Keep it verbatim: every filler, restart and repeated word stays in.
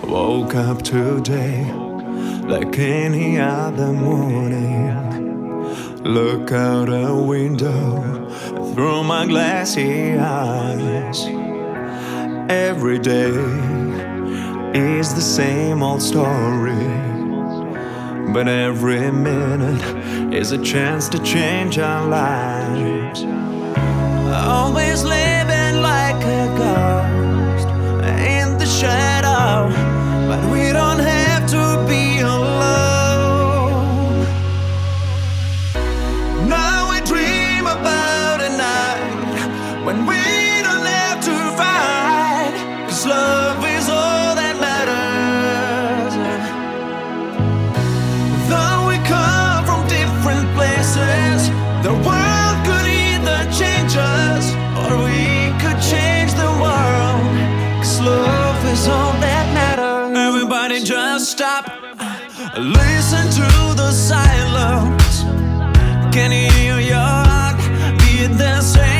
Woke up today like any other morning. Look out a window through my glassy eyes. Every day is the same old story, but every minute is a chance to change our lives. Always living like a ghost in the shadow, but we don't have to be alone. Now we dream about a night when we don't have to fight, 'cause love is all that matters. Though we come from different places, the world could either change us or we could change the world, 'cause love is all that matters. Everybody just stop, listen to the silence. Can you hear your heart beat the same?